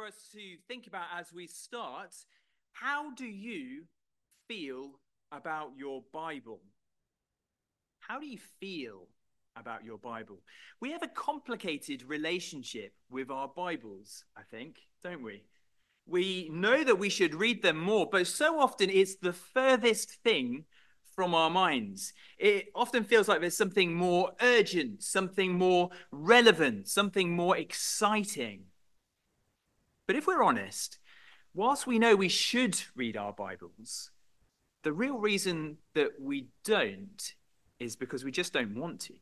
us to think about as we start. How do you feel about your Bible? How do you feel about your Bible? We have a complicated relationship with our Bibles, I think, don't we? We know that we should read them more, but so often it's the furthest thing from our minds. It often feels like there's something more urgent, something more relevant, something more exciting. But if we're honest, whilst we know we should read our Bibles, the real reason that we don't is because we just don't want to.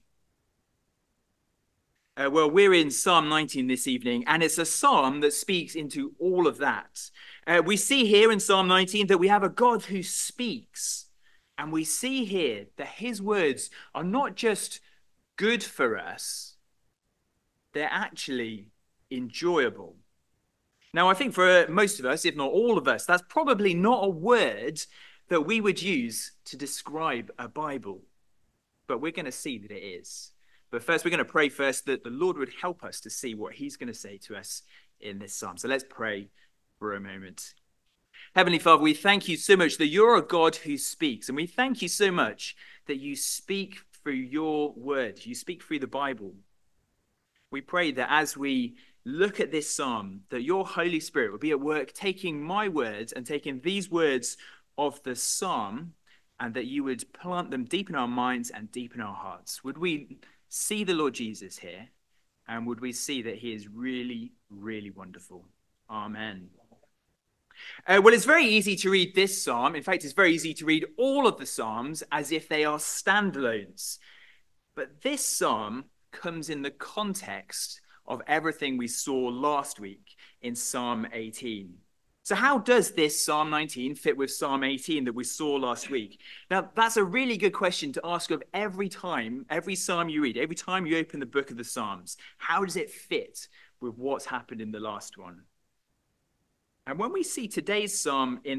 Well, we're in Psalm 19 this evening, and it's a psalm that speaks into all of that. We see here in Psalm 19 that we have a God who speaks, and we see here that his words are not just good for us, they're actually enjoyable. Now, I think for most of us, if not all of us, that's probably not a word that we would use to describe a Bible, but we're going to see that it is. But first, we're going to pray first that the Lord would help us to see what he's going to say to us in this psalm. So let's pray for a moment. Heavenly Father, we thank you so much that you're a God who speaks. And we thank you so much that you speak through your word. You speak through the Bible. We pray that as we look at this psalm, that your Holy Spirit will be at work taking my words and taking these words of the psalm, and that you would plant them deep in our minds and deep in our hearts. Would we see the Lord Jesus here, and would we see that he is really, really wonderful? Amen. Well, it's very easy to read this psalm. In fact, it's very easy to read all of the psalms as if they are standalones. But this psalm comes in the context of everything we saw last week in Psalm 18. So how does this Psalm 19 fit with Psalm 18 that we saw last week? Now, that's a really good question to ask of every psalm you read, every time you open the book of the Psalms. How does it fit with what's happened in the last one? And when we see today's psalm in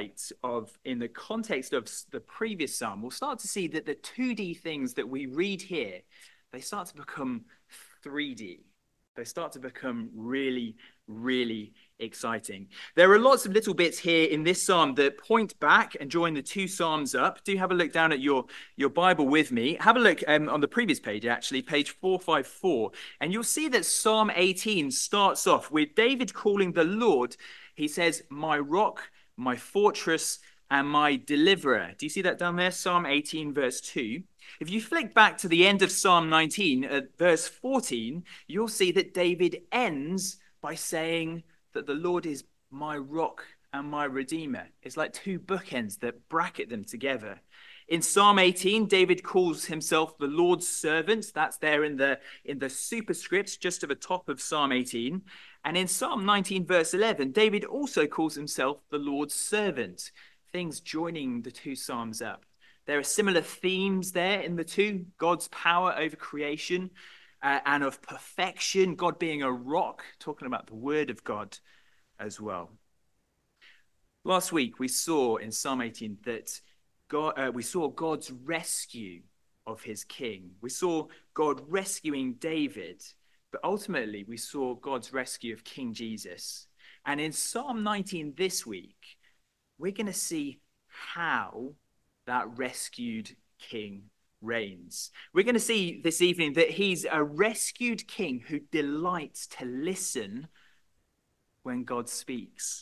the context of the previous psalm, we'll start to see that the 2D things that we read here, they start to become 3D. They start to become really, really exciting. There are lots of little bits here in this psalm that point back and join the two psalms up. Do have a look down at your Bible with me. Have a look on the previous page, actually, page 454. And you'll see that Psalm 18 starts off with David calling the Lord, he says, my rock, my fortress, and my deliverer. Do you see that down there? Psalm 18, verse 2. If you flick back to the end of Psalm 19, at verse 14, you'll see that David ends by saying that the Lord is my rock and my redeemer. It's like two bookends that bracket them together. In Psalm 18, David calls himself the Lord's servant. That's there in the superscript just at the top of Psalm 18. And in Psalm 19, verse 11, David also calls himself the Lord's servant. Things joining the two psalms up. There are similar themes there in the two. God's power over creation and of perfection. God being a rock, talking about the word of God as well. Last week we saw in Psalm 18 that we saw God's rescue of his king. We saw God rescuing David, but ultimately we saw God's rescue of King Jesus. And in Psalm 19 this week, we're going to see how that rescued king reigns. We're going to see this evening that he's a rescued king who delights to listen when God speaks.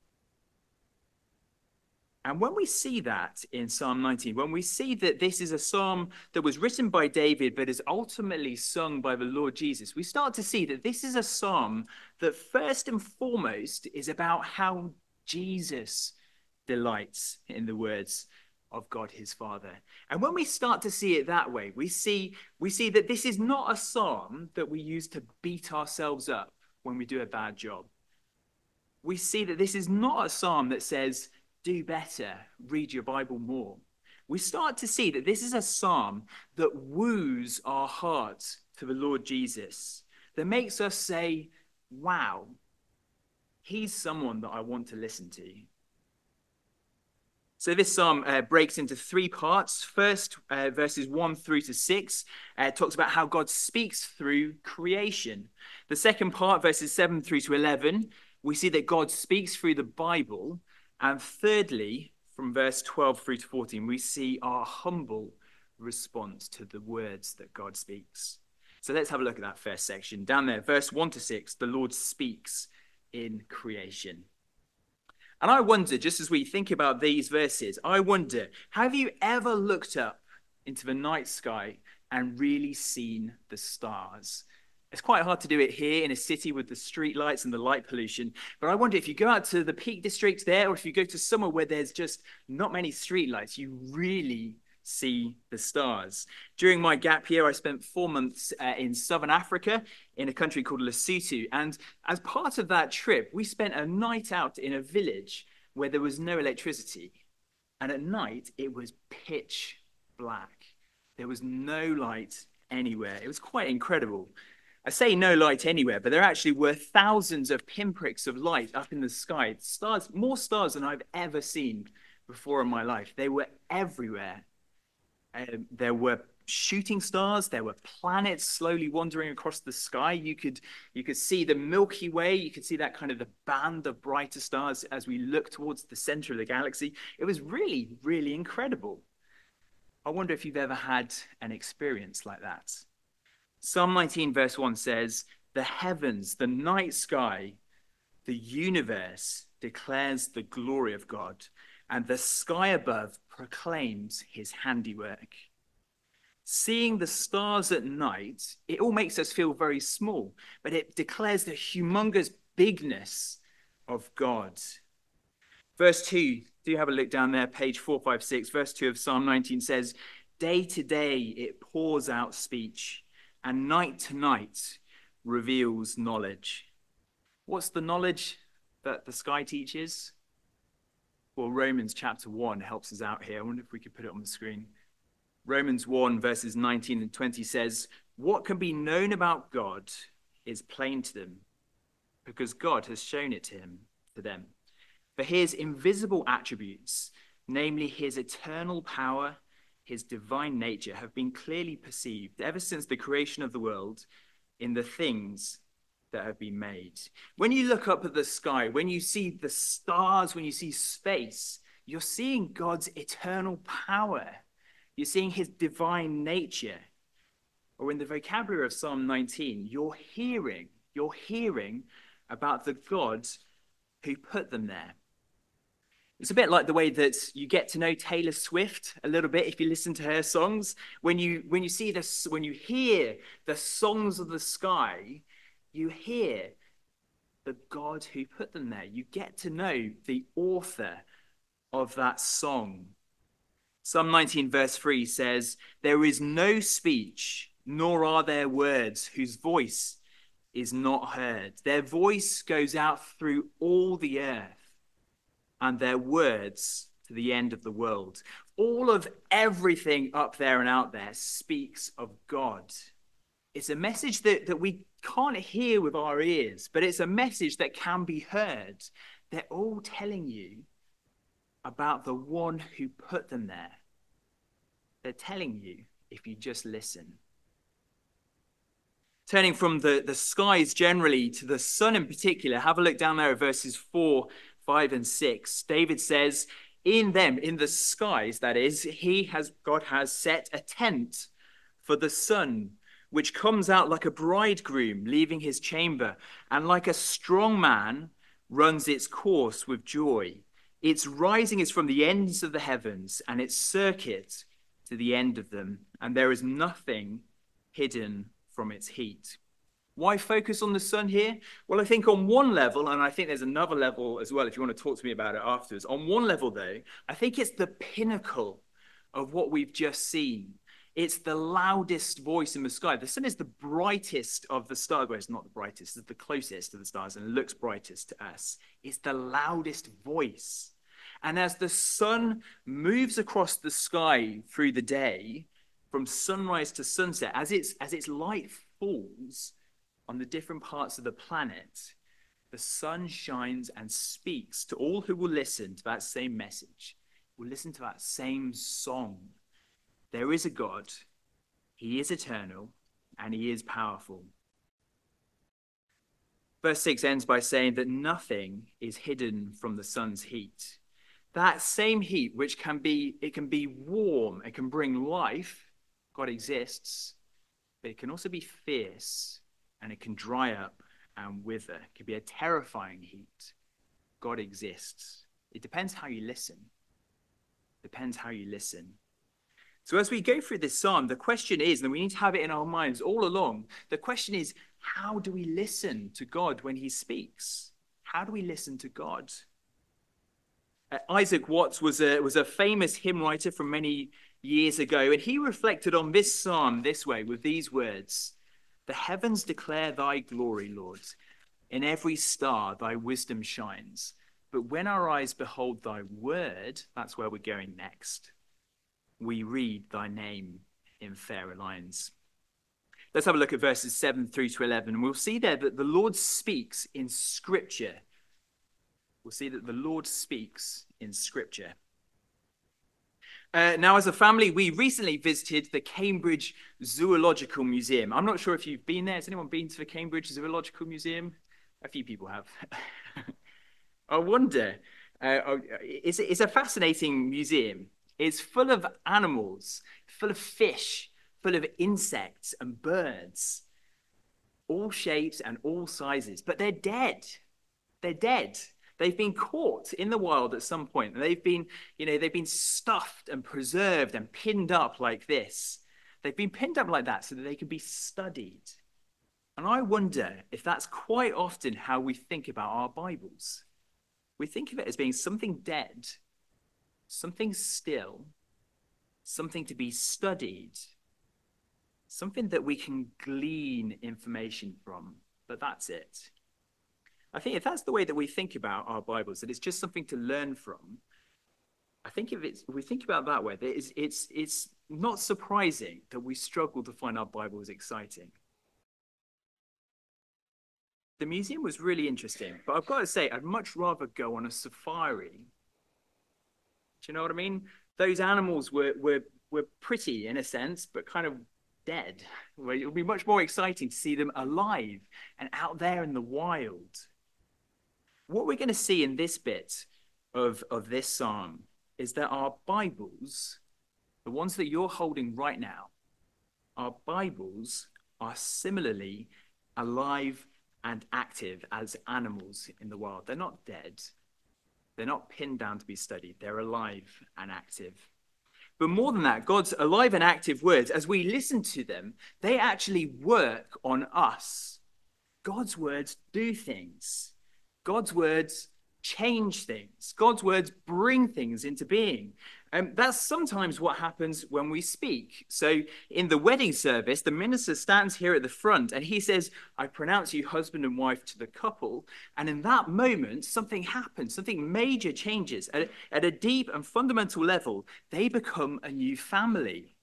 And when we see that in Psalm 19, when we see that this is a psalm that was written by David but is ultimately sung by the Lord Jesus, we start to see that this is a psalm that first and foremost is about how Jesus delights in the words of God his Father. And when we start to see it that way, we see that this is not a psalm that we use to beat ourselves up when we do a bad job. We see that this is not a psalm that says, do better, read your Bible more. We start to see that this is a psalm that woos our hearts to the Lord Jesus, that makes us say, wow, he's someone that I want to listen to. So this psalm breaks into three parts. First, verses 1 through to 6, talks about how God speaks through creation. The second part, verses 7 through to 11, we see that God speaks through the Bible. And thirdly, from verse 12 through to 14, we see our humble response to the words that God speaks. So let's have a look at that first section. Down there, verse 1 to 6, the Lord speaks in creation. And I wonder, just as we think about these verses, I wonder, have you ever looked up into the night sky and really seen the stars? It's quite hard to do it here in a city with the street lights and the light pollution. But I wonder if you go out to the Peak District there, or if you go to somewhere where there's just not many street lights, you really see the stars. During my gap year, I spent 4 months in Southern Africa in a country called Lesotho. And as part of that trip, we spent a night out in a village where there was no electricity. And at night, it was pitch black. There was no light anywhere. It was quite incredible. I say no light anywhere, but there actually were thousands of pinpricks of light up in the sky. Stars, more stars than I've ever seen before in my life. They were everywhere. There were shooting stars. There were planets slowly wandering across the sky. You could see the Milky Way. You could see that kind of the band of brighter stars as we look towards the center of the galaxy. It was really, really incredible. I wonder if you've ever had an experience like that. Psalm 19 verse 1 says, "The heavens, the night sky, the universe declares the glory of God, and the sky above proclaims his handiwork." Seeing the stars at night, it all makes us feel very small, but it declares the humongous bigness of God. Verse 2, do you have a look down there, page 456, verse 2 of Psalm 19 says, "Day to day it pours out speech, and night to night reveals knowledge." What's the knowledge that the sky teaches? Well, Romans chapter 1 helps us out here. I wonder if we could put it on the screen. Romans 1 verses 19 and 20 says, "What can be known about God is plain to them, because God has shown it to them. For his invisible attributes, namely his eternal power, his divine nature, have been clearly perceived ever since the creation of the world in the things that have been made." When you look up at the sky, when you see the stars, when you see space, you're seeing God's eternal power. You're seeing his divine nature. Or in the vocabulary of Psalm 19, you're hearing about the God who put them there. It's a bit like the way that you get to know Taylor Swift a little bit if you listen to her songs. When you hear the songs of the sky, you hear the God who put them there. You get to know the author of that song. Psalm 19 verse 3 says, "There is no speech, nor are there words whose voice is not heard. Their voice goes out through all the earth, and their words to the end of the world." All of everything up there and out there speaks of God. It's a message that we can't hear with our ears, but it's a message that can be heard. They're all telling you about the one who put them there. They're telling you if you just listen. Turning from the skies generally to the sun in particular, have a look down there at verses 4, 5, and 6. David says, "In them, in the skies, that is, God has set a tent for the sun, which comes out like a bridegroom leaving his chamber, and like a strong man runs its course with joy. Its rising is from the ends of the heavens, and its circuit to the end of them, and there is nothing hidden from its heat." Why focus on the sun here? Well, I think on one level, and I think there's another level as well if you want to talk to me about it afterwards. On one level, though, I think it's the pinnacle of what we've just seen. It's the loudest voice in the sky. The sun is the brightest of the stars. Well, it's not the brightest, it's the closest to the stars and looks brightest to us. It's the loudest voice. And as the sun moves across the sky through the day, from sunrise to sunset, as its light falls on the different parts of the planet, the sun shines and speaks to all who will listen to that same message, will listen to that same song. There is a God, he is eternal, and he is powerful. Verse 6 ends by saying that nothing is hidden from the sun's heat. That same heat, which can be warm, it can bring life, God exists, but it can also be fierce, and it can dry up and wither. It can be a terrifying heat. God exists. It depends how you listen. Depends how you listen. So as we go through this psalm, the question is, and we need to have it in our minds all along, the question is, how do we listen to God when he speaks? How do we listen to God? Isaac Watts was a famous hymn writer from many years ago, and he reflected on this psalm this way, with these words: "The heavens declare thy glory, Lord. In every star thy wisdom shines. But when our eyes behold thy word," that's where we're going next, "we read thy name in fairer lines." Let's have a look at verses 7 through to 11. We'll see there that the Lord speaks in Scripture. We'll see that the Lord speaks in Scripture. Now, as a family, we recently visited the Cambridge Zoological Museum. I'm not sure if you've been there. Has anyone been to the Cambridge Zoological Museum? A few people have. I wonder. It's a fascinating museum. It's full of animals, full of fish, full of insects and birds, all shapes and all sizes, but they're dead. They're dead. They've been caught in the wild at some point. They've been stuffed and preserved and pinned up like this. They've been pinned up like that so that they can be studied. And I wonder if that's quite often how we think about our Bibles. We think of it as being something dead, something still, something to be studied, something that we can glean information from, but that's it. I think if that's the way that we think about our Bibles, that it's just something to learn from, I think if we think about it that way, it's not surprising that we struggle to find our Bibles exciting. The museum was really interesting, but I've got to say, I'd much rather go on a safari. Do you know what I mean? Those animals were pretty in a sense, but kind of dead. It would be much more exciting to see them alive and out there in the wild. What we're going to see in this bit of this psalm is that our Bibles, the ones that you're holding right now, our Bibles are similarly alive and active as animals in the wild. They're not dead. They're not pinned down to be studied. They're alive and active. But more than that, God's alive and active words, as we listen to them, they actually work on us. God's words do things. God's words change things. God's words bring things into being. That's sometimes what happens when we speak. So in the wedding service, the minister stands here at the front and he says, "I pronounce you husband and wife to the couple." And in that moment, something happens, something major changes. At a deep and fundamental level, they become a new family.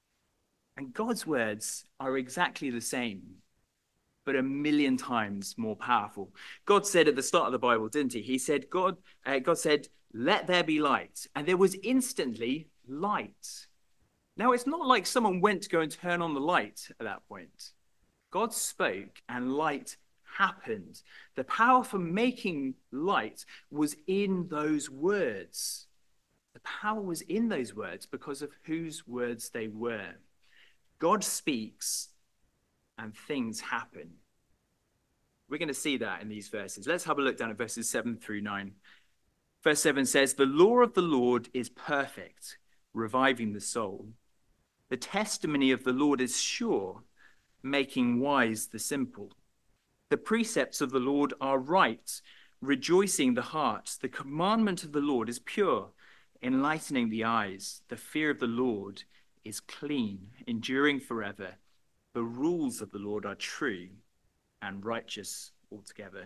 And God's words are exactly the same, but a million times more powerful. God said at the start of the Bible, didn't he? He said, God said, "Let there be light." And there was instantly light. Now, it's not like someone went to go and turn on the light at that point. God spoke and light happened. The power for making light was in those words. The power was in those words because of whose words they were. God speaks and things happen. We're going to see that in these verses. Let's have a look down at verses 7 through 9. Verse 7 says, "The law of the Lord is perfect, reviving the soul. The testimony of the Lord is sure, making wise the simple. The precepts of the Lord are right, rejoicing the heart. The commandment of the Lord is pure, enlightening the eyes. The fear of the Lord is clean, enduring forever. The rules of the Lord are true and righteous altogether."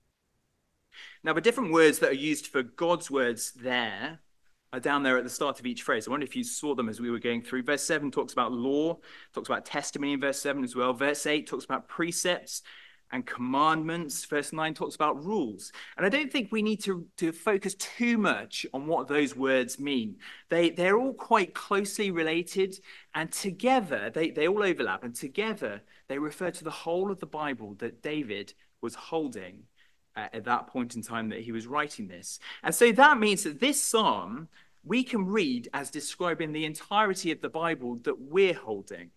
Now, the different words that are used for God's words there are down there at the start of each phrase. I wonder if you saw them as we were going through. Verse 7 talks about law, talks about testimony in verse 7 as well. Verse 8 talks about precepts and commandments. Verse 9 talks about rules. And I don't think we need to focus too much on what those words mean. They're all quite closely related, and together, they all overlap, and together they refer to the whole of the Bible that David was holding at that point in time that he was writing this. And so that means that this psalm we can read as describing the entirety of the Bible that we're holding.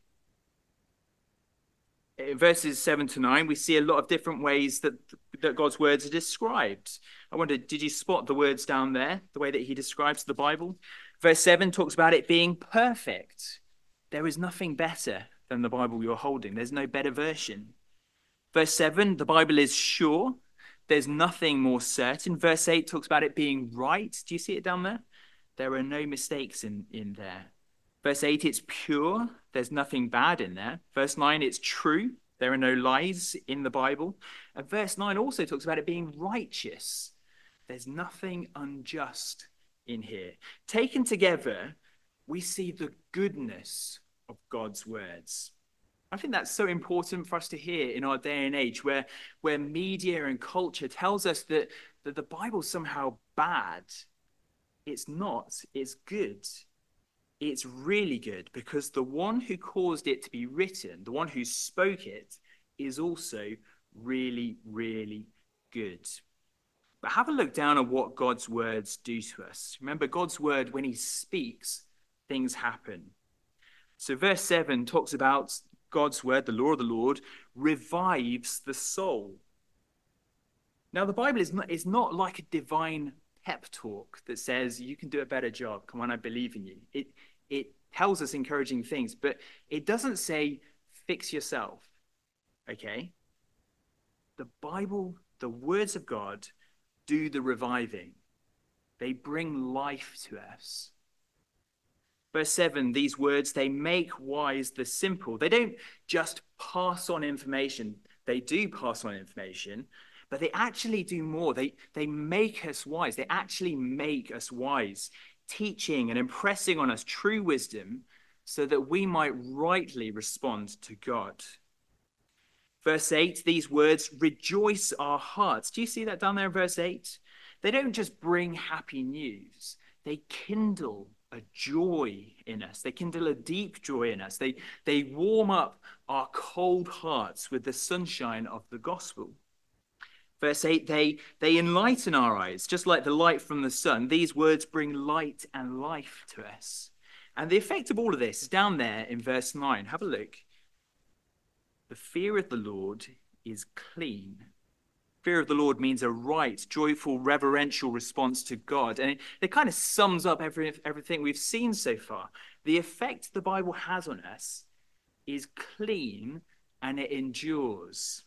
In verses 7 to 9, we see a lot of different ways that God's words are described. I wonder, did you spot the words down there, the way that he describes the Bible? Verse 7 talks about it being perfect. There is nothing better than the Bible you're holding. There's no better version. Verse 7, the Bible is sure. There's nothing more certain. Verse 8 talks about it being right. Do you see it down there? There are no mistakes in there. Verse 8, it's pure. There's nothing bad in there. Verse 9, it's true. There are no lies in the Bible. And verse 9 also talks about it being righteous. There's nothing unjust in here. Taken together, we see the goodness of God's words. I think that's so important for us to hear in our day and age where media and culture tells us that the Bible's somehow bad. It's not. It's good. It's really good because the one who caused it to be written, the one who spoke it, is also really, really good. But have a look down at what God's words do to us. Remember, God's word, when he speaks, things happen. So verse 7 talks about God's word, the law of the Lord, revives the soul. Now, the Bible is not like a divine pep talk that says, you can do a better job. Come on, I believe in you. It tells us encouraging things, but it doesn't say, fix yourself. Okay? The Bible, the words of God, do the reviving. They bring life to us. Verse 7, these words, they make wise the simple. They don't just pass on information. They do pass on information, but they actually do more. They make us wise. They actually make us wise, teaching and impressing on us true wisdom so that we might rightly respond to God. Verse 8, these words rejoice our hearts. Do you see that down there in verse 8? They don't just bring happy news. They kindle a joy in us. They kindle a deep joy in us. They warm up our cold hearts with the sunshine of the gospel. Verse 8, they enlighten our eyes, just like the light from the sun. These words bring light and life to us. And the effect of all of this is down there in verse 9. Have a look. The fear of the Lord is clean. Fear of the Lord means a right, joyful, reverential response to God. And it kind of sums up everything we've seen so far. The effect the Bible has on us is clean and it endures.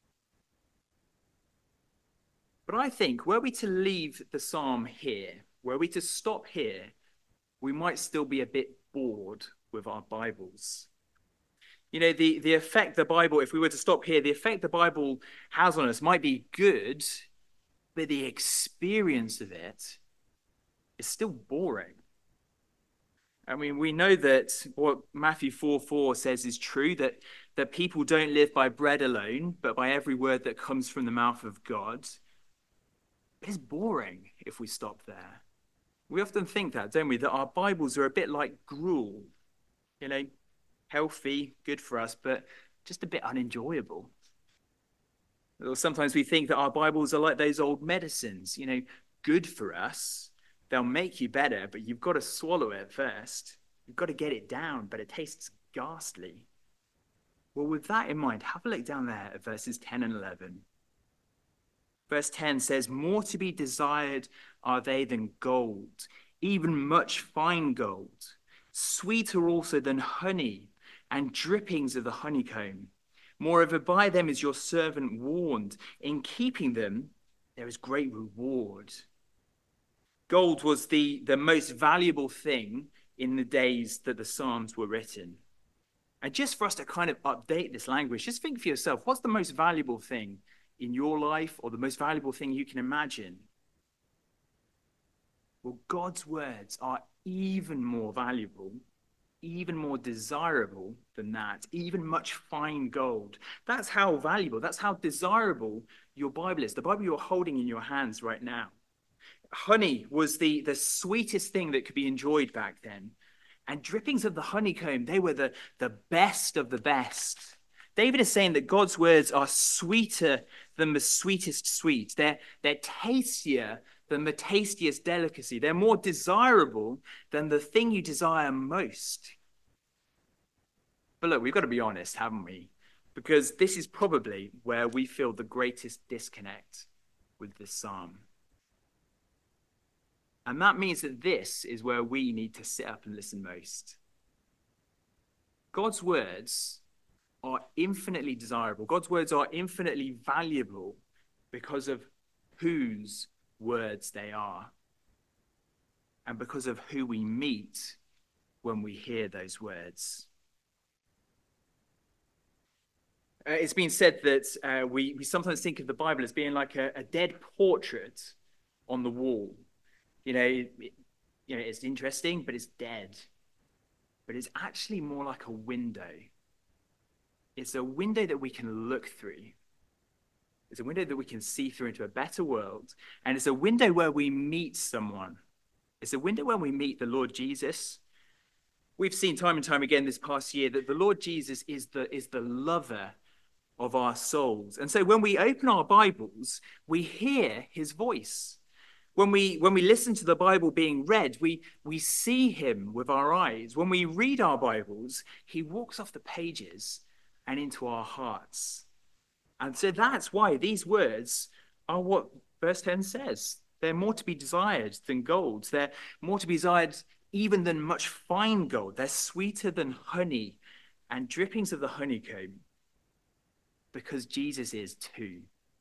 But I think, were we to leave the psalm here, were we to stop here, we might still be a bit bored with our Bibles. You know, the effect the Bible, if we were to stop here, the effect the Bible has on us might be good, but the experience of it is still boring. I mean, we know that what Matthew 4:4 says is true, that people don't live by bread alone, but by every word that comes from the mouth of God. But it's boring if we stop there. We often think that, don't we, that our Bibles are a bit like gruel, you know, healthy, good for us, but just a bit unenjoyable. Or sometimes we think that our Bibles are like those old medicines, you know, good for us. They'll make you better, but you've got to swallow it first. You've got to get it down, but it tastes ghastly. Well, with that in mind, have a look down there at verses 10 and 11. Verse 10 says, more to be desired are they than gold, even much fine gold, sweeter also than honey and drippings of the honeycomb. Moreover, by them is your servant warned. In keeping them, there is great reward. Gold was the most valuable thing in the days that the Psalms were written. And just for us to kind of update this language, just think for yourself, what's the most valuable thing in your life, or the most valuable thing you can imagine? Well, God's words are even more valuable, even more desirable than that, even much fine gold. That's how valuable, that's how desirable your Bible is, the Bible you're holding in your hands right now. Honey was the sweetest thing that could be enjoyed back then. And drippings of the honeycomb, they were the best of the best. David is saying that God's words are sweeter than the sweetest sweet. They're tastier than the tastiest delicacy. They're more desirable than the thing you desire most. But look, we've got to be honest, haven't we? Because this is probably where we feel the greatest disconnect with this psalm. And that means that this is where we need to sit up and listen most. God's words are infinitely desirable. God's words are infinitely valuable because of whose words they are and because of who we meet when we hear those words. It's been said that we sometimes think of the Bible as being like a dead portrait on the wall. It's interesting, but it's dead. But it's actually more like a window. It's a window that we can look through. It's a window that we can see through into a better world. And it's a window where we meet someone. It's a window where we meet the Lord Jesus. We've seen time and time again this past year that the Lord Jesus is the lover of our souls. And so when we open our Bibles, we hear his voice. When we listen to the Bible being read, we see him with our eyes. When we read our Bibles, he walks off the pages and into our hearts. And so that's why these words are what verse 10 says. They're more to be desired than gold. They're more to be desired even than much fine gold. They're sweeter than honey and drippings of the honeycomb, because Jesus is too.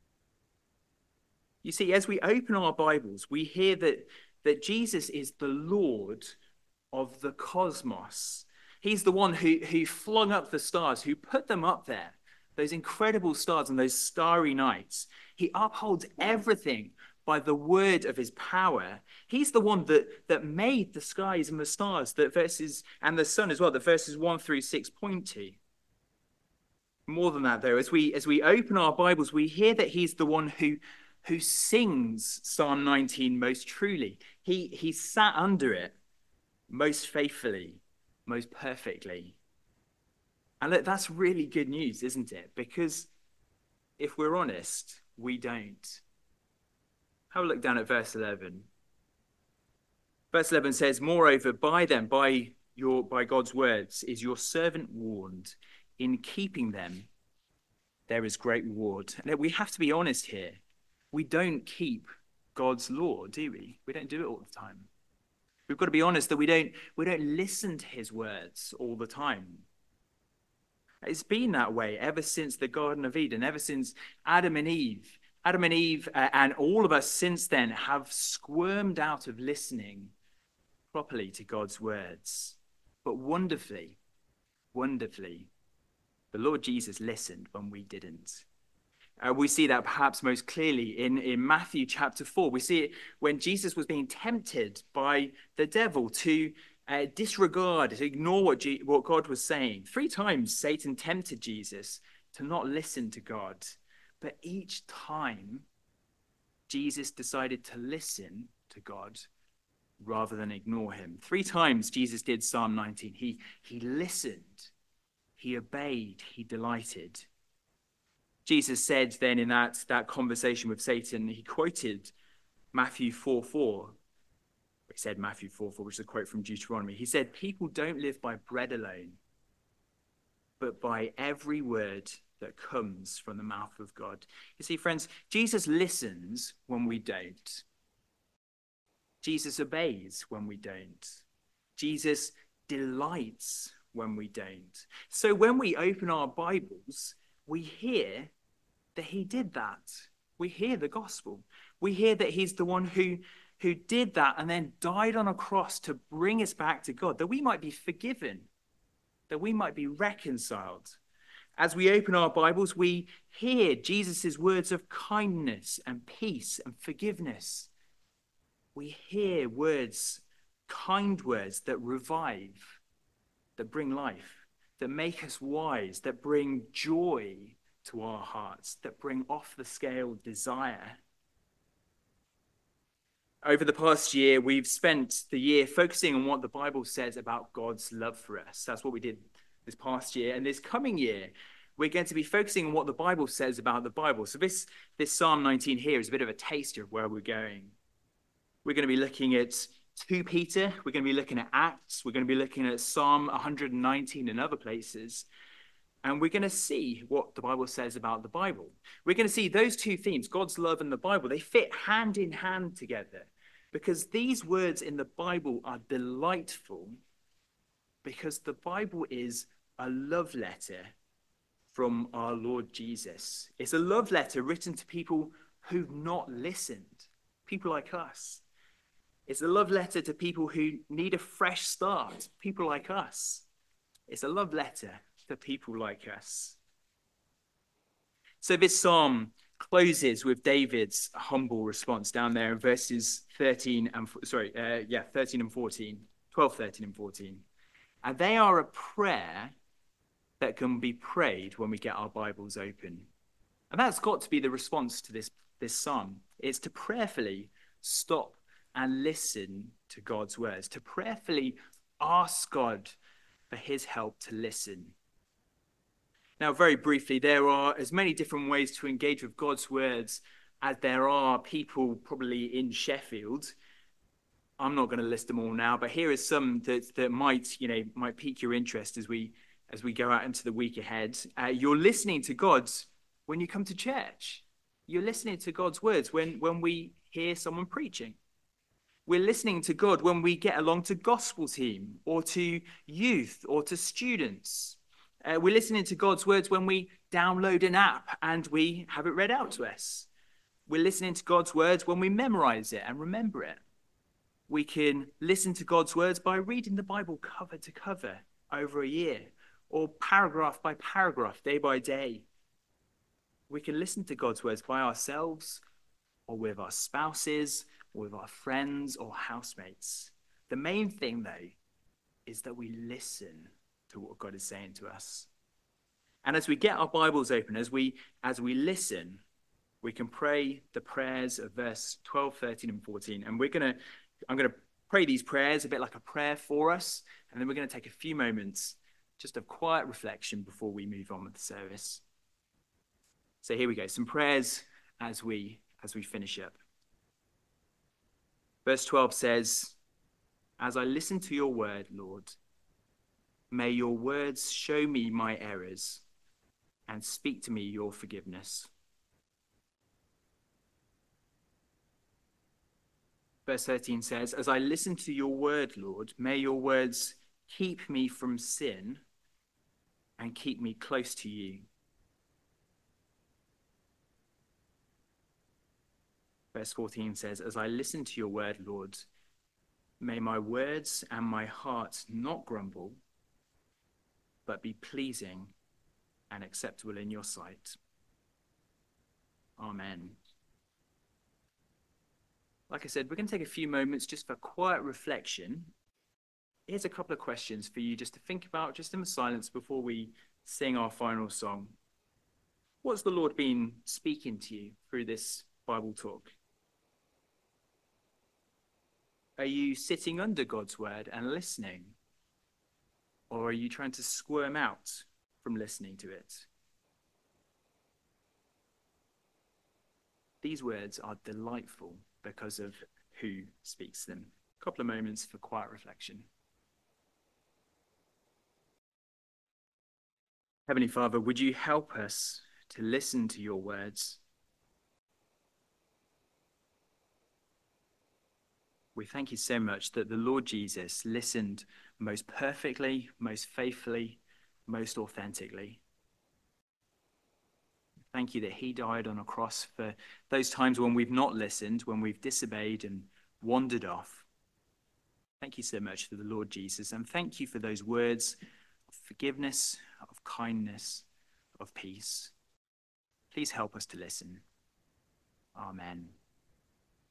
You see, as we open our Bibles, we hear that Jesus is the Lord of the cosmos. He's the one who flung up the stars, who put them up there, those incredible stars and those starry nights. He upholds everything by the word of his power. He's the one that made the skies and the stars, and the sun as well, that verses 1 through 6 point to. More than that, though, as we open our Bibles, we hear that he's the one who sings Psalm 19 most truly. He sat under it most faithfully, most perfectly. And look, that's really good news, isn't it? Because if we're honest, we don't. Have a look down at verse 11. Verse 11 says, "Moreover, by God's words is your servant warned. In keeping them, there is great reward." And we have to be honest here. We don't keep God's law, do we? We don't do it all the time. We've got to be honest that we don't listen to his words all the time. It's been that way ever since the Garden of Eden, ever since Adam and Eve. Adam and Eve and all of us since then have squirmed out of listening properly to God's words. But wonderfully, the Lord Jesus listened when we didn't. We see that perhaps most clearly in Matthew chapter 4. We see it when Jesus was being tempted by the devil to disregard, to ignore what God was saying. 3 times Satan tempted Jesus to not listen to God. But each time, Jesus decided to listen to God rather than ignore him. 3 times Jesus did Psalm 19. He listened, he obeyed, he delighted. Jesus said then in that conversation with Satan, he quoted Matthew 4:4. He said Matthew 4:4, which is a quote from Deuteronomy. He said, "People don't live by bread alone, but by every word that comes from the mouth of God." You see, friends, Jesus listens when we don't. Jesus obeys when we don't. Jesus delights when we don't. So when we open our Bibles, we hear that he did that. We hear the gospel. We hear that he's the one who did that and then died on a cross to bring us back to God, that we might be forgiven, that we might be reconciled. As we open our Bibles, we hear Jesus' words of kindness and peace and forgiveness. We hear words, kind words that revive, that bring life, that make us wise, that bring joy to our hearts, that bring off the scale desire. Over the past year, we've spent the year focusing on what the Bible says about God's love for us. That's what we did this past year. And this coming year, We're going to be focusing on what the Bible says about the Bible. So this Psalm 19 here is a bit of a taster of where we're going. We're going to be looking at 2 Peter. We're going to be looking at Acts. We're going to be looking at Psalm 119 and other places. And we're going to see what the Bible says about the Bible. We're going to see those 2 themes, God's love and the Bible, they fit hand in hand together. Because these words in the Bible are delightful, because the Bible is a love letter from our Lord Jesus. It's a love letter written to people who've not listened, people like us. It's a love letter to people who need a fresh start, people like us. It's a love letter to people like us. So this psalm closes with David's humble response down there in verses 13 and 14, 12, 13 and 14. And they are a prayer that can be prayed when we get our Bibles open. And that's got to be the response to this psalm. It's to prayerfully stop and listen to God's words, to prayerfully ask God for his help to listen. Now, very briefly, there are as many different ways to engage with God's words as there are people probably in Sheffield. I'm not going to list them all now, but here are some that might pique your interest as we go out into the week ahead. You're listening to God's when you come to church. You're listening to God's words when we hear someone preaching. We're listening to God when we get along to gospel team or to youth or to students. We're listening to God's words when we download an app and we have it read out to us. We're listening to God's words when we memorize it and remember it. We can listen to God's words by reading the Bible cover to cover over a year, or paragraph by paragraph, day by day. We can listen to God's words by ourselves, or with our spouses, or with our friends or housemates. The main thing, though, is that we listen to what God is saying to us. And as we get our Bibles open, as we listen, we can pray the prayers of verse 12, 13, and 14. And I'm going to pray these prayers a bit like a prayer for us, and then we're going to take a few moments just of quiet reflection before we move on with the service. So here we go, some prayers as we finish up. Verse 12 says, "As I listen to your word, Lord, may your words show me my errors and speak to me your forgiveness." Verse 13 says, "As I listen to your word, Lord, may your words keep me from sin and keep me close to you." Verse 14 says, "As I listen to your word, Lord, may my words and my heart not grumble, but be pleasing and acceptable in your sight." Amen. Like I said, we're going to take a few moments just for quiet reflection. Here's a couple of questions for you just to think about, just in the silence before we sing our final song. What's the Lord been speaking to you through this Bible talk? Are you sitting under God's word and listening? Or are you trying to squirm out from listening to it? These words are delightful because of who speaks them. A couple of moments for quiet reflection. Heavenly Father, would you help us to listen to your words? We thank you so much that the Lord Jesus listened most perfectly, most faithfully, most authentically. Thank you that he died on a cross for those times when we've not listened, when we've disobeyed and wandered off. Thank you so much for the Lord Jesus, and thank you for those words of forgiveness, of kindness, of peace. Please help us to listen. Amen.